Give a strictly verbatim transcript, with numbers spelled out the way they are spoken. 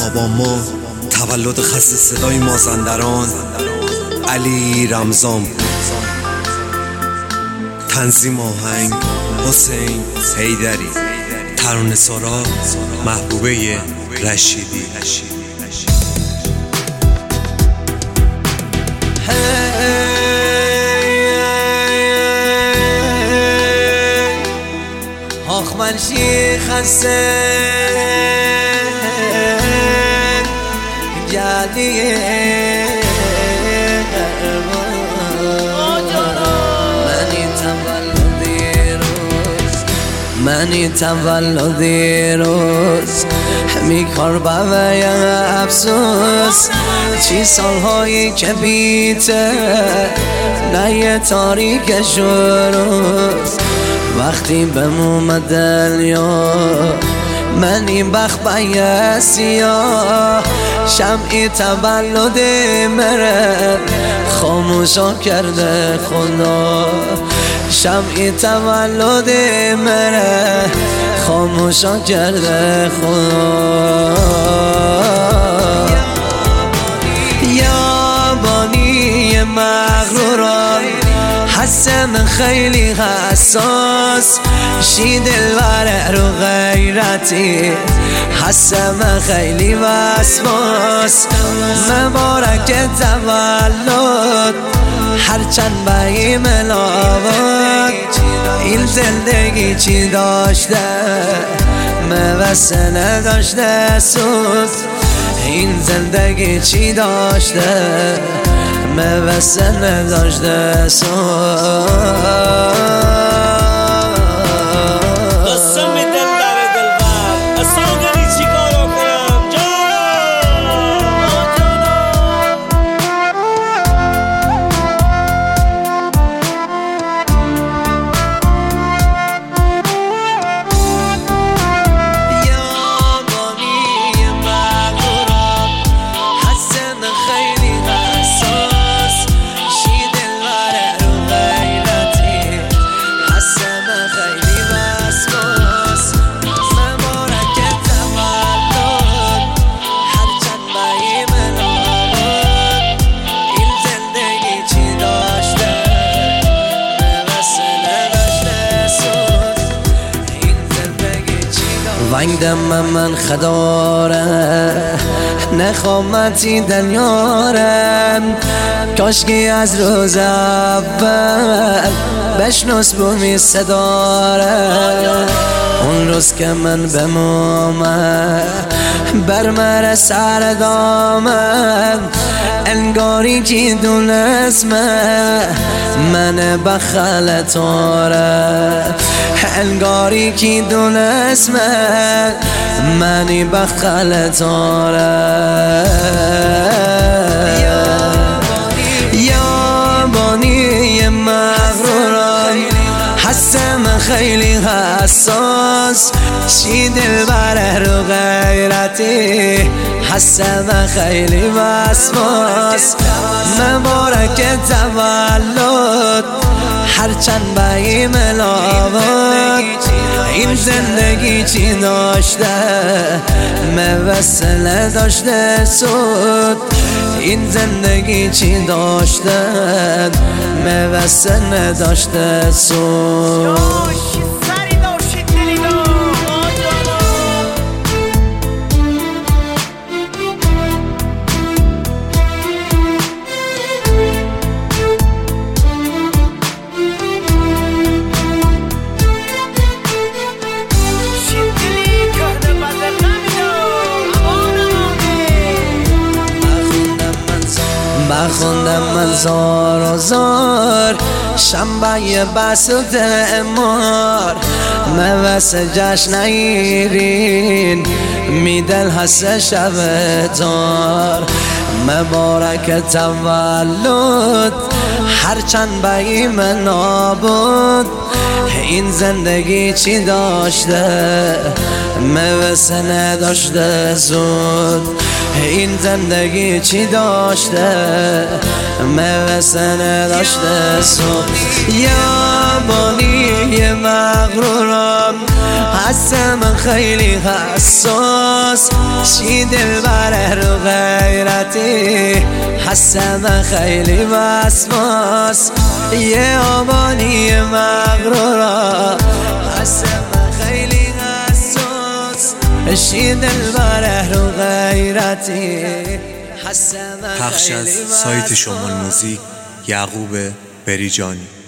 آبان ما تولد خسته صدای مازندران علی رمضان، تنظیم آهنگ حسین حیدری، ترانه سارا محبوبه رشیدی. آخ من خسته جادی منی تولدی روز میکار بوی افسوس، چی سالهایی که بیته نه یه تاریک شروز، وقتی بموم دنیا من این بخت بایه سیاه، شمعی تولد مره خاموشا کرده خدا، شمعی تولد مره خاموشا کرده خدا. یا بانی مغروران حسم خیلی حساس، شی دلبر رو غیرتی حسم خیلی وسواس، مبارک تولد هرچند بایی ملاوات، این زندگی چی داشته موسه نداشته سود، این زندگی چی داشته موسه نداشته سود. وندم من خداره نخوامتی دنیارم، کاشکی از روز اول بشنس بومی صداره، اون روز که من بمومم بر مر سر دامم، انگاری که دونست من بخل تاره، انگاری که دونست منی بخل تاره. یا بانی مغروران حسم خیلی حساس، شی دلبر رو غیرتی حسم خیلی وسواس، مبارک تولد هرچند بایی ملاوات، این زندگی چی داشته موسه نداشته سود، این زندگی چی داشته موسه نداشته سود. بخوندم من زار و زار شنبه بسط امار، موس جشن ایرین میدل هست شب دار، مبارک تولد هرچند بایی من نابود، این زندگی چی داشته موسه نداشته زود، این زندگی چی داشته موسه نداشته زود. یا آبانی مغرورم، هستم خیلی حساس، شی دلبر رو غیرتی، هستم خیلی وسواس، یه آبانی مغرورم، هستم خیلی حساس، شی دلبر رو غیرتی، هستم پخش از خیلی سایت وسواس. شمال موزیک، یعقوب بریجانی.